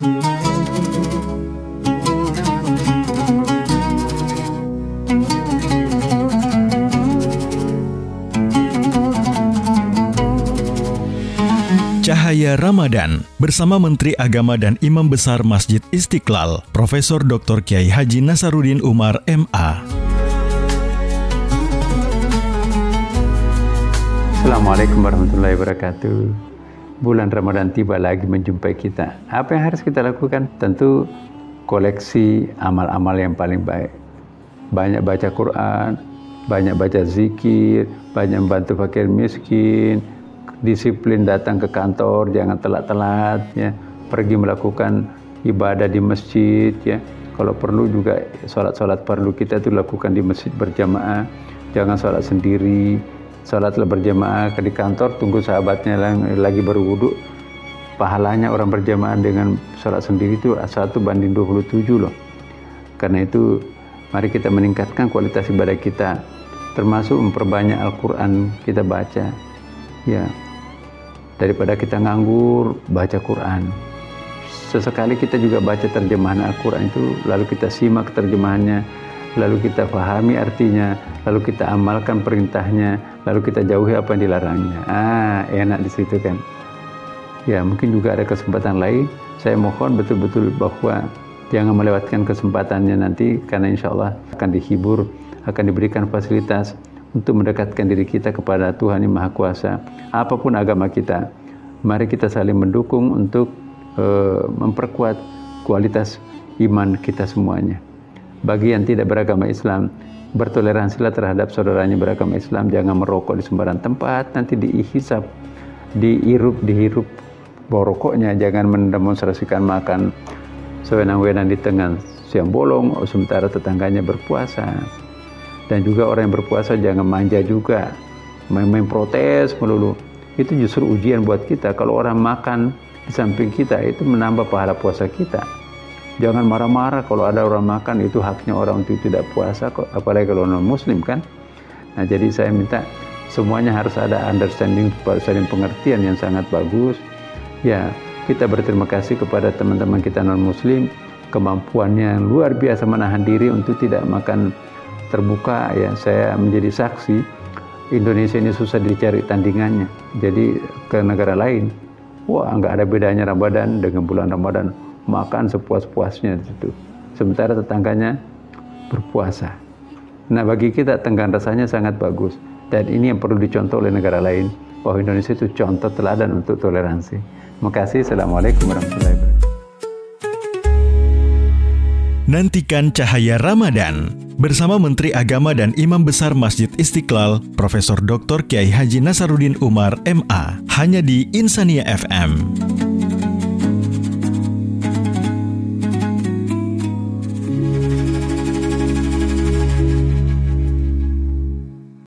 Cahaya Ramadan bersama Menteri Agama dan Imam Besar Masjid Istiqlal, Profesor Dr. Kiai Haji Nasaruddin Umar, MA. Assalamualaikum warahmatullahi wabarakatuh. Bulan Ramadan tiba lagi menjumpai kita. Apa yang harus kita lakukan? Tentu koleksi amal-amal yang paling baik. Banyak baca Quran, banyak baca zikir, banyak membantu fakir miskin, disiplin datang ke kantor, jangan telat-telat, ya. Pergi melakukan ibadah di masjid, ya. Kalau perlu juga sholat perlu kita itu lakukan di masjid berjamaah, jangan sholat sendiri. Sholatlah berjamaah di kantor, tunggu sahabatnya lagi berwudu. Pahalanya orang berjamaah dengan sholat sendiri itu 1:27 loh. Karena itu mari kita meningkatkan kualitas ibadah kita, termasuk memperbanyak Al-Quran kita baca, ya. Daripada kita nganggur baca Quran, sesekali kita juga baca terjemahan Al-Quran itu, lalu kita simak terjemahannya, lalu kita pahami artinya, lalu kita amalkan perintahnya, lalu kita jauhi apa yang dilarangnya. Enak di situ kan. Ya, mungkin juga ada kesempatan lain. Saya mohon betul-betul bahwa jangan melewatkan kesempatannya nanti, karena insya Allah akan dihibur, akan diberikan fasilitas untuk mendekatkan diri kita kepada Tuhan Yang Maha Kuasa. Apapun agama kita, mari kita saling mendukung untuk memperkuat kualitas iman kita semuanya. Bagi yang tidak beragama Islam, bertoleransilah terhadap saudaranya beragama Islam. Jangan merokok di sembarang tempat, nanti dihisap, dihirup bau rokoknya. Jangan mendemonstrasikan makan sewenang-wenang di tengah siang bolong, sementara tetangganya berpuasa. Dan juga orang yang berpuasa jangan manja juga, main-main protes melulu. Itu justru ujian buat kita. Kalau orang makan di samping kita, itu menambah pahala puasa kita. Jangan marah-marah kalau ada orang makan, itu haknya orang untuk tidak puasa, apalagi kalau non-muslim kan. Nah, jadi saya minta semuanya harus ada understanding, saling pengertian yang sangat bagus. Ya, kita berterima kasih kepada teman-teman kita non-muslim, kemampuannya yang luar biasa menahan diri untuk tidak makan terbuka, ya. Saya menjadi saksi, Indonesia ini susah dicari tandingannya. Jadi ke negara lain, wah nggak ada bedanya Ramadan dengan bulan Ramadan, makan sepuas-puasnya itu. Sementara tetangganya berpuasa. Nah, bagi kita tenggang rasanya sangat bagus, dan ini yang perlu dicontoh oleh negara lain, bahwa Indonesia itu contoh teladan untuk toleransi. Terima kasih. Assalamualaikum warahmatullahi wabarakatuh. Nantikan Cahaya Ramadan bersama Menteri Agama dan Imam Besar Masjid Istiqlal, Profesor Dr. Kiai Haji Nasaruddin Umar, MA, hanya di Insania FM.